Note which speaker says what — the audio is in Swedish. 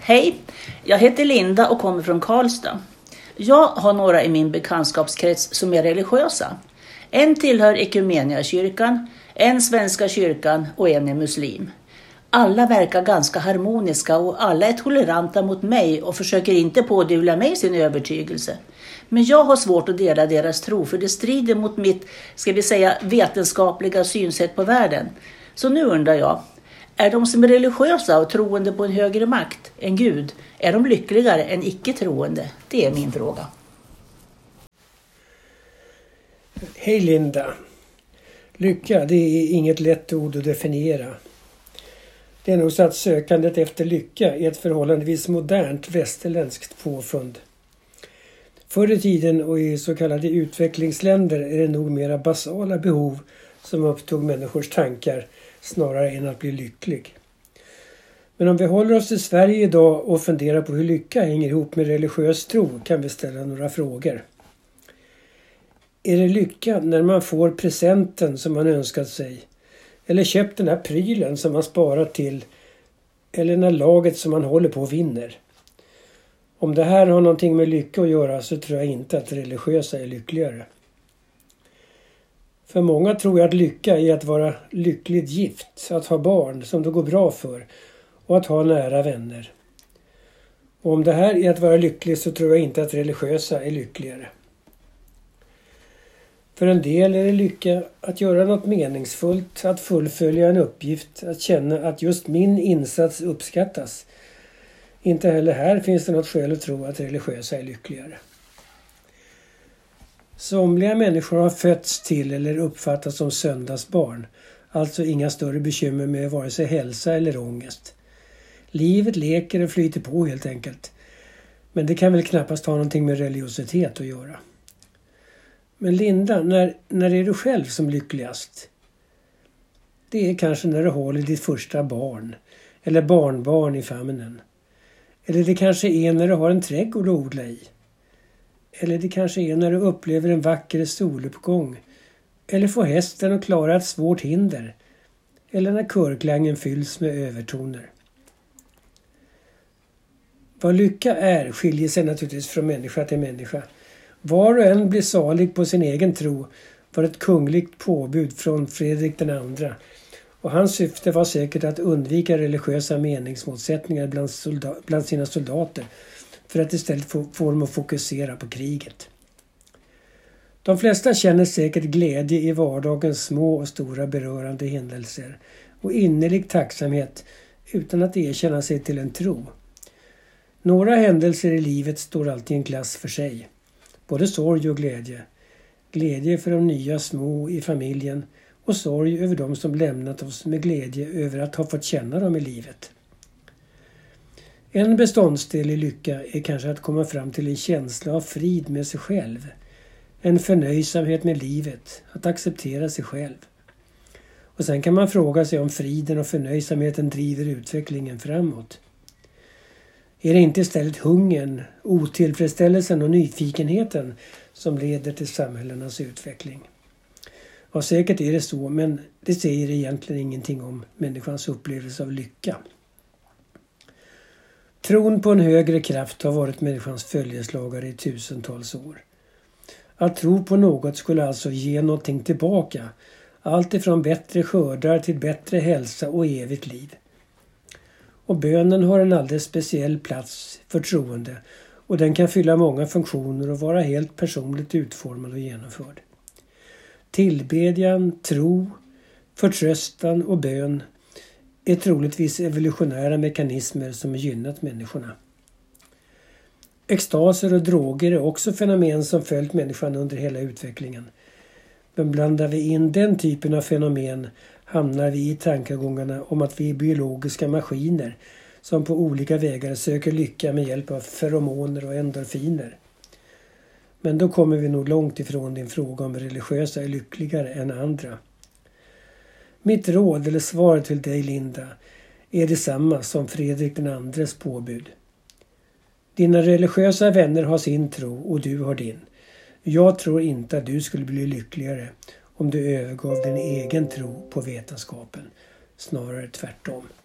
Speaker 1: Hej, jag heter Linda och kommer från Karlstad. Jag har några i min bekantskapskrets som är religiösa. En tillhör Ekumeniakyrkan, en Svenska kyrkan och en är muslim. Alla verkar ganska harmoniska och alla är toleranta mot mig och försöker inte pådyvla mig sin övertygelse. Men jag har svårt att dela deras tro för det strider mot mitt, vetenskapliga synsätt på världen. Så nu undrar jag, är de som är religiösa och troende på en högre makt, en gud, är de lyckligare än icke-troende? Det är min fråga.
Speaker 2: Hej Linda. Lycka, det är inget lätt ord att definiera. Det är nog så att sökandet efter lycka är ett förhållandevis modernt västerländskt påfund. Förr i tiden och i så kallade utvecklingsländer är det nog mera basala behov som upptog människors tankar snarare än att bli lycklig. Men om vi håller oss till Sverige idag och funderar på hur lycka hänger ihop med religiös tro kan vi ställa några frågor. Är det lycka när man får presenten som man önskat sig? Eller köpt den här prylen som man sparat till? Eller när laget som man håller på vinner? Om det här har någonting med lycka att göra så tror jag inte att religiösa är lyckligare. För många tror jag att lycka är att vara lyckligt gift, att ha barn som det går bra för och att ha nära vänner. Och om det här är att vara lycklig så tror jag inte att religiösa är lyckligare. För en del är det lycka att göra något meningsfullt, att fullfölja en uppgift, att känna att just min insats uppskattas. Inte heller här finns det något skäl att tro att religiösa är lyckligare. Somliga människor har fötts till eller uppfattas som söndagsbarn, alltså inga större bekymmer med vare sig hälsa eller ångest. Livet leker och flyter på helt enkelt, men det kan väl knappast ha någonting med religiositet att göra. Men Linda, när är du själv som lyckligast? Det är kanske när du håller ditt första barn eller barnbarn i famnen. Eller det kanske är när du har en trädgård att odla i. Eller det kanske är när du upplever en vacker soluppgång. Eller får hästen att klara ett svårt hinder. Eller när körklangen fylls med övertoner. Vad lycka är skiljer sig naturligtvis från människa till människa. Var och en blir salig på sin egen tro var ett kungligt påbud från Fredrik den andra. Och hans syfte var säkert att undvika religiösa meningsmotsättningar bland sina soldater för att istället få dem att fokusera på kriget. De flesta känner säkert glädje i vardagens små och stora berörande händelser och innerlig tacksamhet utan att erkänna sig till en tro. Några händelser i livet står alltid i en klass för sig. Både sorg och glädje. Glädje för de nya små i familjen och sorg över dem som lämnat oss med glädje över att ha fått känna dem i livet. En beståndsdel i lycka är kanske att komma fram till en känsla av frid med sig själv. En förnöjsamhet med livet, att acceptera sig själv. Och sen kan man fråga sig om friden och förnöjsamheten driver utvecklingen framåt. Är det inte istället hungern, otillfredsställelsen och nyfikenheten som leder till samhällenas utveckling? Ja, säkert är det så, men det säger egentligen ingenting om människans upplevelse av lycka. Tron på en högre kraft har varit människans följeslagare i tusentals år. Att tro på något skulle alltså ge någonting tillbaka. Allt ifrån bättre skördar till bättre hälsa och evigt liv. Och bönen har en alldeles speciell plats för troende och den kan fylla många funktioner och vara helt personligt utformad och genomförd. Tillbedjan, tro, förtröstan och bön är troligtvis evolutionära mekanismer som har gynnat människorna. Extaser och droger är också fenomen som följt människan under hela utvecklingen. Men blandar vi in den typen av fenomen hamnar vi i tankegångarna om att vi är biologiska maskiner som på olika vägar söker lycka med hjälp av feromoner och endorfiner. Men då kommer vi nog långt ifrån din fråga om religiösa är lyckligare än andra. Mitt råd eller svar till dig Linda är detsamma som Fredrik den andres påbud. Dina religiösa vänner har sin tro och du har din. Jag tror inte att du skulle bli lyckligare om du övergav din egen tro på vetenskapen. Snarare tvärtom.